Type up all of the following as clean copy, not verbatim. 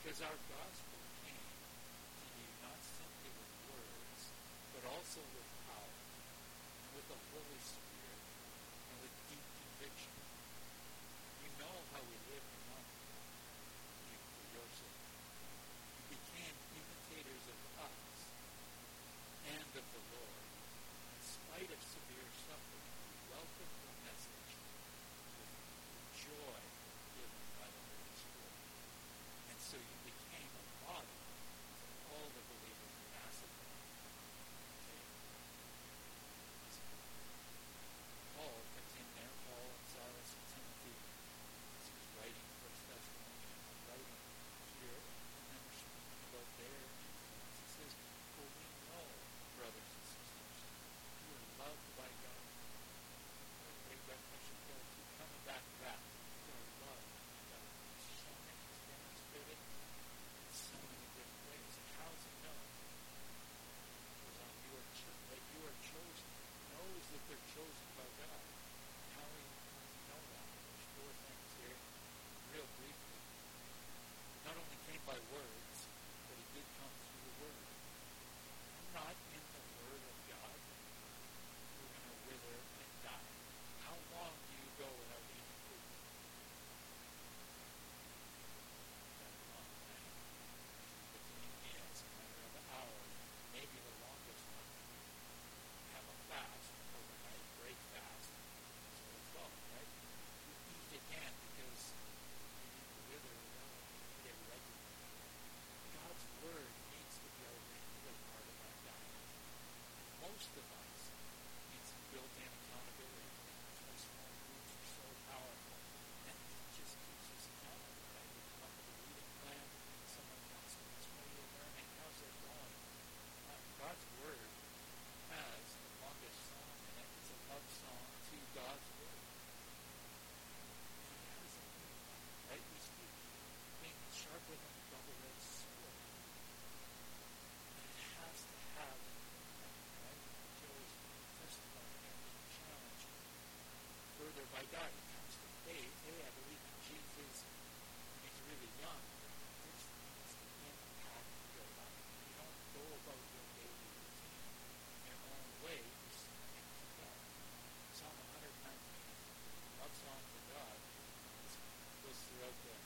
Because our gospel came to you not simply with words, but also with power, and with the Holy Spirit, and with deep conviction. You know how we lived among you for your sake. You became imitators of us and of the Lord. In spite of severe suffering, you welcomed the message with joy given by the Holy Spirit. And so you became a model for all the believers in Macedonia. Okay? Paul puts in there, Paul and Silas and Timothy, as he's writing First Thessalonians, writing here, and then we're speaking about their influence. He says, for we know, brothers and sisters, you are loved by God. Like great recognition, Paul, keep coming back to that. You are loved by God. He's shown it, he's demonstrated in so many different ways. And how does he know? That you are chosen. He knows that they're chosen by God. How does he know that? There's four things here, real briefly. Not only came by words, but he did come through the Word. We're not in the Word of God. We're going to wither and die. How long do you go without eating food? Not long, right? Between meals, a matter of hours, maybe the longest one. You have a fast, overnight break fast. That's what it's called, right? You eat again because you need to wither away, get regular. God's Word needs to be a regular part of our diet. Most of us need some built-in accountability. That's why small groups are so powerful. And it just keeps us accountable, right? We come up with a reading plan. Someone asks us, what are you learning? How's it going? God's Word has the longest song in it. It's a love song to God's Word. And it has a meaning, right? We speak being sharper than a double-edged sword. And it has to have an impact, right? Joe's testimony of being challenged further by God. He comes to faith. Hey, I believe in Jesus when he's really young. But this needs to impact your life. You don't go about your daily routine in your own way. You submit to God. Psalm 119, love song for God, goes throughout the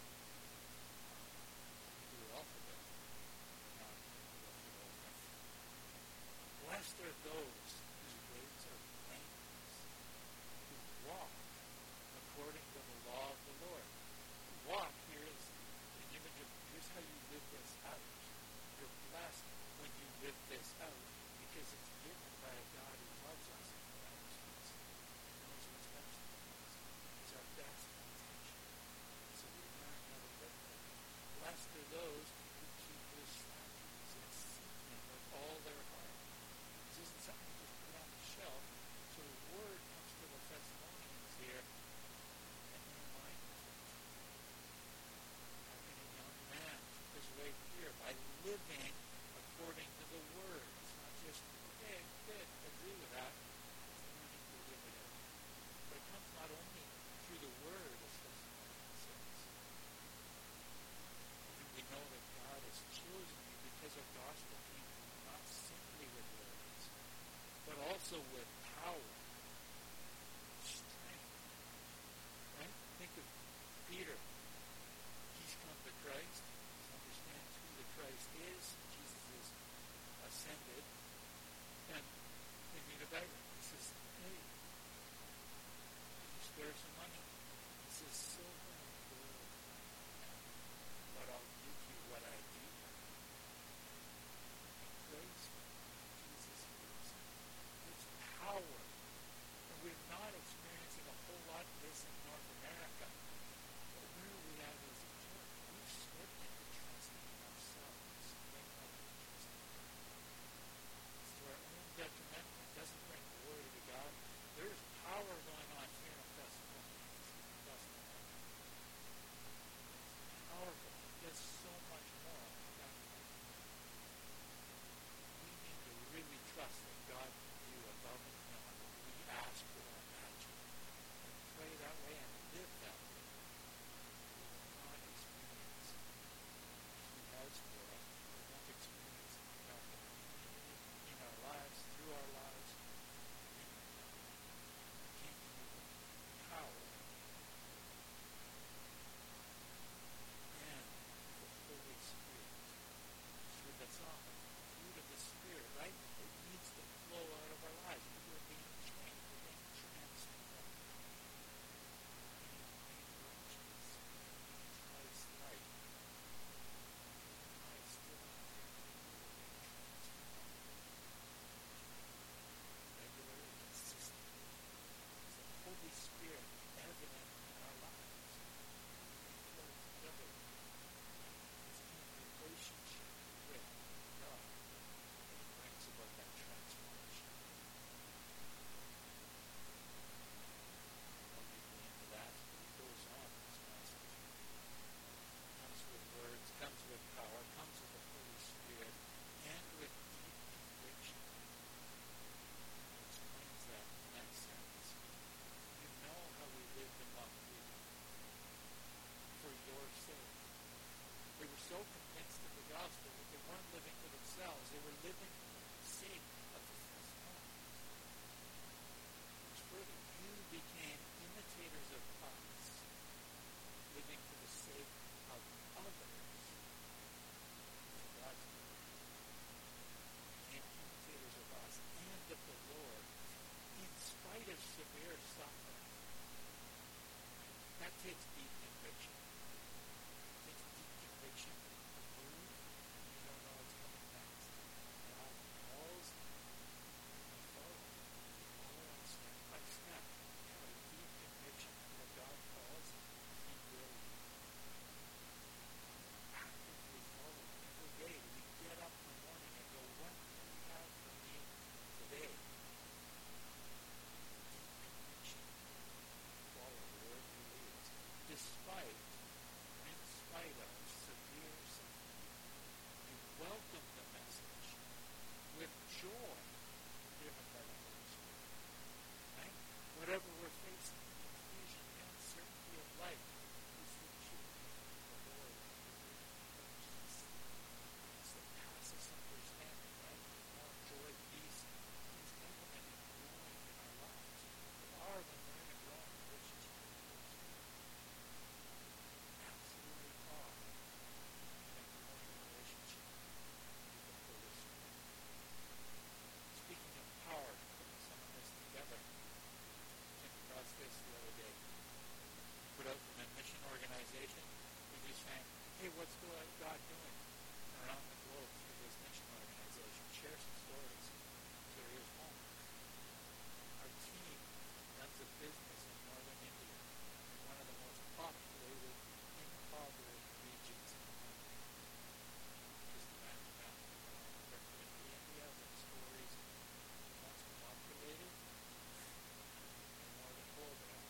Hebrew alphabet. Not go through the whole thing. Blessed are those whose ways are blameless, who walk according to the law of the Lord. Walk here is an image of, here's how you live this out. You're blessed when you live this out because it's given by a God who loves us and loves us and knows what's best for us. It's our best intention. So we learn how to live that. Blessed are those who keep his statutes and seek him with all their heart. This isn't something you just put on the shelf. So the word comes to the Thessalonians here and reminds us. How can a young man keep his way pure? By living according to the word. It's not just, okay, good, agree with that. It's learning to live it out. But it comes not only through the word, as Thessalonians says. We know that God has chosen you because our gospel came to you not simply with words, but also with power, strength. Right? Think of Peter. He's come to Christ. He understands who the Christ is. Jesus is ascended. And they meet a beggar. He says, hey, can you spare some money? He says, silver and gold, but I'll give you what I do have. He prays for him. Jesus heals him. It's power living for the sake of the Thessalonians. Which further, you became imitators of us, living for the sake of others for God's glory. Became imitators of us and of the Lord in spite of severe suffering. That takes deep conviction. It takes deep conviction to move when you don't know what's coming next. God calls, we follow. We follow on step by step. Have a deep conviction that what God calls, He will do. Actively follow every day. We get up in the morning and go, what do you have for me today? Deep conviction. Follow wherever He leads. Despite or in spite of severe suffering. You welcome the message with joy given by the Holy Spirit. Right? Whatever we're facing, the confusion and uncertainty of life, we should choose the Lord and His vision first. Peace that passes understanding, right? More joy, peace. Things implemented and growing in our lives. They are when we're in a growing relationship with the Holy Spirit. Absolutely are in a growing relationship with the Holy Spirit. Speaking of power, putting some of this together, came across this the other day. Put out from a mission organization, we're just saying, hey, what's God doing around the globe through this mission organization? Share some stories. So here's one. Our team runs a business in northern India, in one of the most populated, impoverished regions in the country. Just imagine that. From India, with stories once populated, and more than Colville.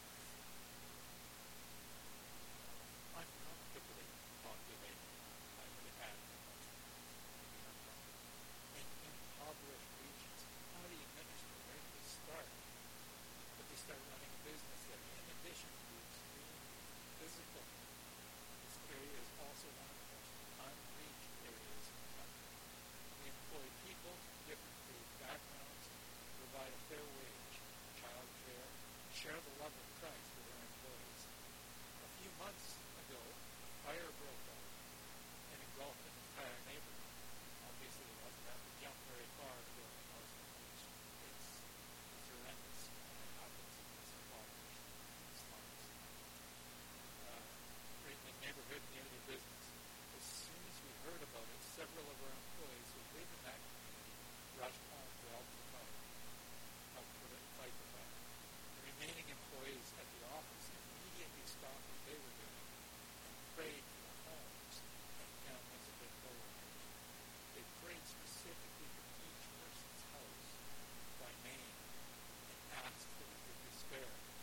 Uncomfortably populated, I would add for most people. Maybe uncomfortable. In impoverished regions. How do you minister? Where do you start? But they start running a business there. In addition to the extreme physical, this area is also one of the most unreached areas in the country. We employ people from different faith backgrounds, provide a fair wage, child care, share the love of Christ with our employees. A few months ago, a fire broke out and engulfed an entire neighborhood. Obviously, it wasn't have to jump very far to go to the Muslim village. It's horrendous when it happens in this impoverished slums. Right in the neighborhood near the business. As soon as we heard about it, several of our employees who live in that community rushed home to help the fire. Fight the fire. The remaining employees at the office immediately stopped what they were doing and prayed for the homes and families of their co-workers. They prayed specifically for each person's house by name and asked that we would despair.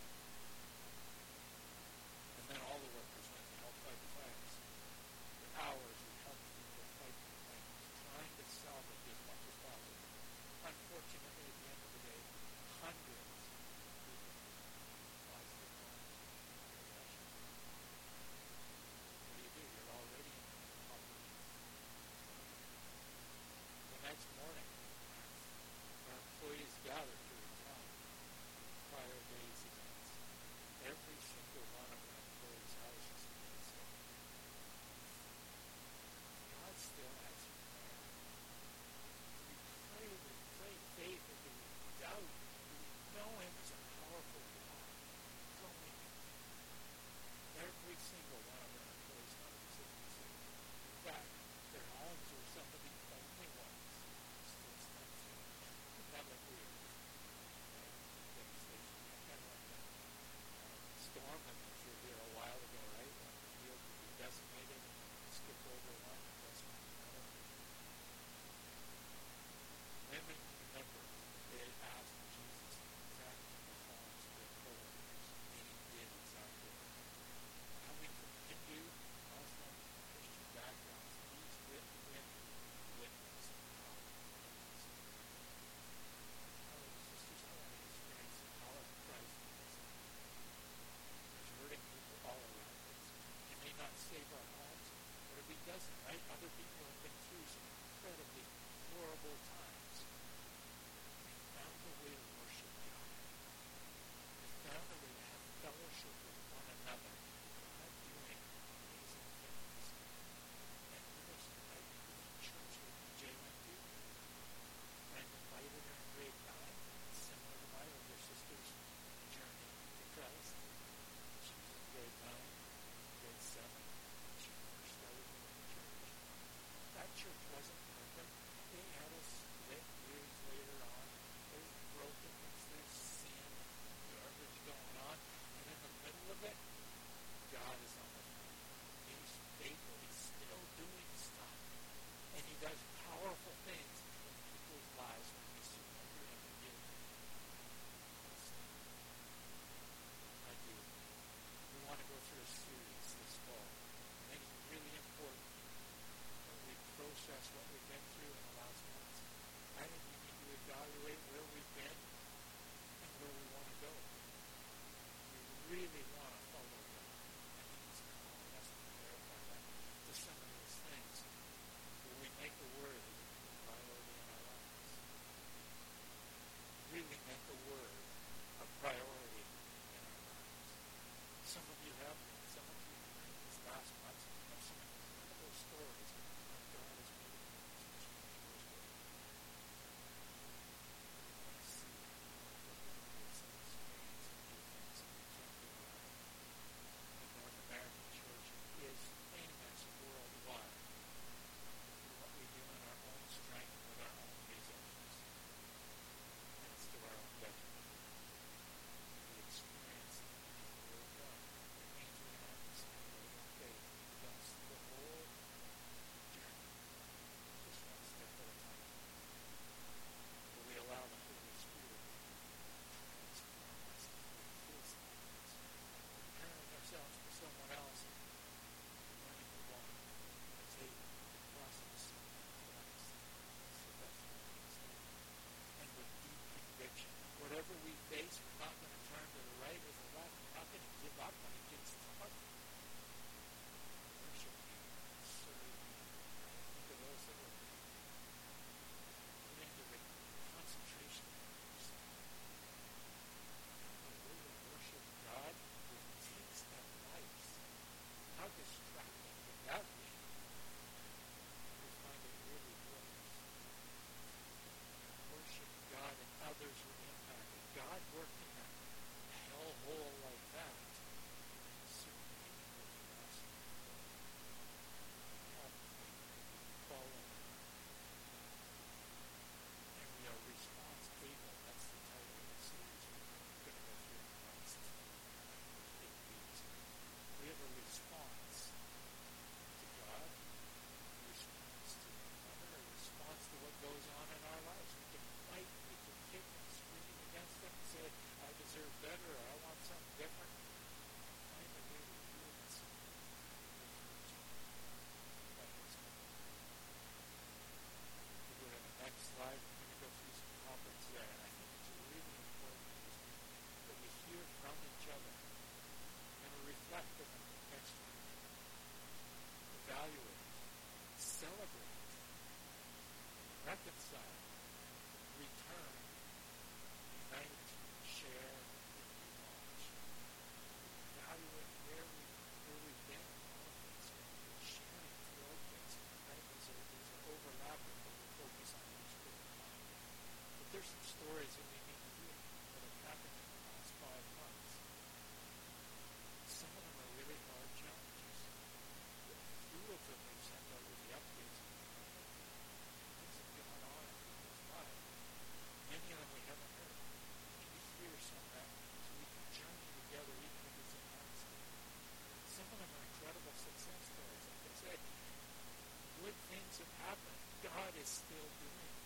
And then all the workers went to help fight the fires. For hours we helped people fight the flames, trying to salvage as much as possible. Unfortunately, at the end of the day, hundreds of people lost their homes and possessions. What do? You're already in an impoverished community. The next morning, our employees gathered to recount prior days' events. Every single one of our employees' houses had been saved. God still answers prayer. Do we pray faith, or do we doubt? Do we know Him as a powerful God? So many. Every single one of our employees' houses has been saved. In fact, their homes were some of the only ones still standing. Isn't that like weird? Right? Devastation. Kind of like that storm that went through here a while ago, right? When the field would be decimated and skip over one and decimate another. Women, remember, they had asked Jesus to protect the homes of their co-workers, and He did exactly that. Coming from Hindu, Muslim, Christian backgrounds, these women witnessed the power of the Holy Spirit. Brothers and sisters, I want to experience the power of Christ in this life. There's hurting people all around us. He may not save our homes, but if He doesn't, right? Other people have been through some incredibly horrible times, they found a way to worship God. They found a way to have fellowship with one another. God doing amazing things. And listen, the church that DJ went to, friend invited her in grade 9, similar to my older sister's journey to Christ. She was in grade 9, grade 7. She first started going to church. That church wasn't perfect. They had a split years later on. There's brokenness, there's sin, garbage going on. And in the middle of it, God is on the throne. He's faithful. He's still doing stuff. And he does powerful things in people's lives when we surrender and we give to him. Listen, I do. We want to go through a series this fall. I think it's really important that we process what we've been through in the last months. I think we need to evaluate where we've been and where we want to go. We really want to follow God. I think he's calling us to clarify that, to some of those things. Will we make the Word a priority in our lives? Really make the Word a priority in our lives. Some of you have been. Some of you during these last months have some incredible stories of God has made a difference and changed yours with. We want to see what God is and experience and do things that we can't do on our own. The North American church is famous worldwide for what we do in our own strength with our own resources. And it's to our own detriment. We experience the power of God. It means we have to stand out in faith. We don't see the whole journey, just one step at a time. But we allow the Holy Spirit to transform us as we His likeness, comparing ourselves to someone else, learning to walk as they cross the same Christ. That's the best way we can stay. And with deep conviction, whatever we face, we're not going to turn to the right or the left. We're not going to give up when it gets tough. Worship Him, serve Him. Think of those that were put into the concentration camps. Find a way to worship God with takes their lives. How distracting would that be? We find it really works. Worship God and others were impacted. God worked in a hellhole like that. Certainly He can work for us. How faithful we follow Him. And we are response able. That's the title of the series we're going to go through in the next 8 weeks. We have a response to God, a response to one another, a response to what goes on in our lives. We can fight, we can kick and scream against them and say, I deserve better, or I want something different. Find a way to do this and live for each other. That is good. We go to the next slide. We're going to go through some topics there, and I think it's really important that we hear from each other. We're going to reflect on the next week. Evaluate, celebrate, reconcile, return, unite, share, and relaunch. Evaluate where we've been in all of this. We're sharing throughout this. Right? These are overlapping, but we'll focus on each different one. But there's some stories that we need to hear that have happened in the last 5 months. Some of them are really hard challenges. A few of them we've sent out with the updates. Things have gone on in people's lives. Many of them we haven't heard. Maybe hear some of that so we can journey together even if it's in honesty. Some of them are incredible success stories. Like I said, good things have happened. God is still doing